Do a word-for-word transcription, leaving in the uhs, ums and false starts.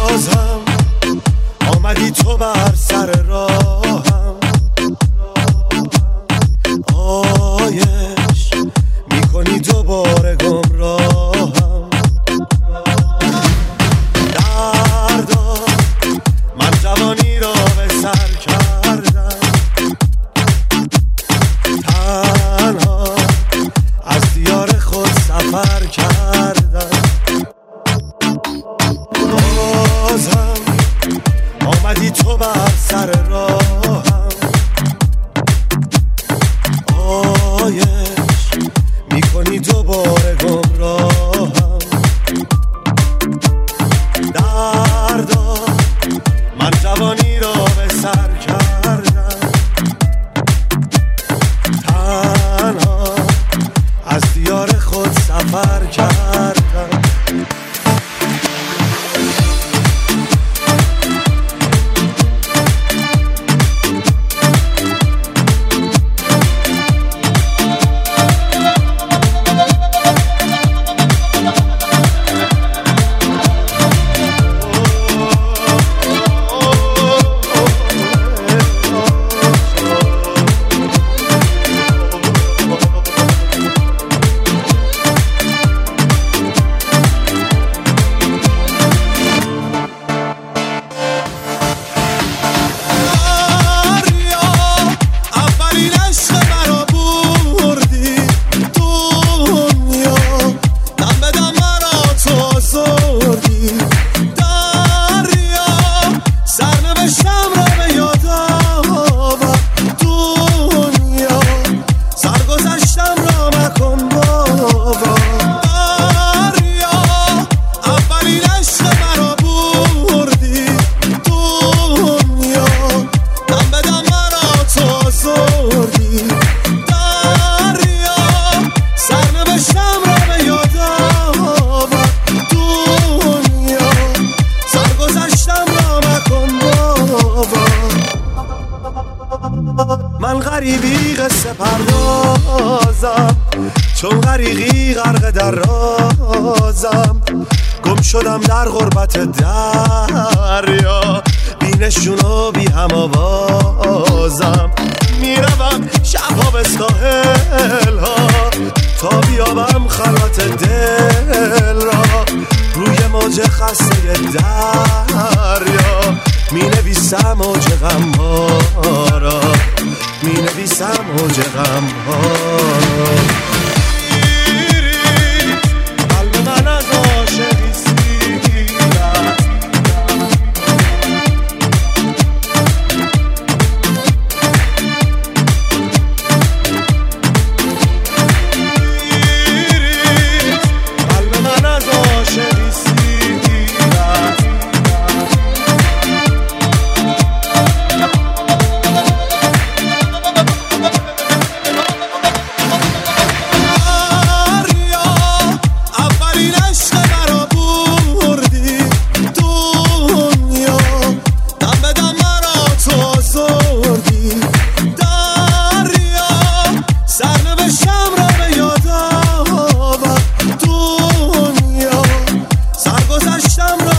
بازم آمدی تو بر سر راهم، آیش میکنی دوباره گمراهم. دردا من جوانی را به سر کردم، تنها از دیار خود سفر کردم. بازم آمدی تو بر سر راهم، آیش میکنی دوباره گمراهم. دردا من جوانی را به سر کردم، تنها از دیار خود سفر کردم. من غریبی قصه پردازم، چون غریقی غرق در رازم. گم شدم در غربت دریا، بی نشون و بی هم آوازم. میروم شبها به ساحل ها تا بیابم خلوت دل را. روی موج خسته دریا می نویسم موج غم ها را، می نویسم موج غم ها را. قلب من از عاشقی سیرت، قلب من از عاشقی سیرت. I'm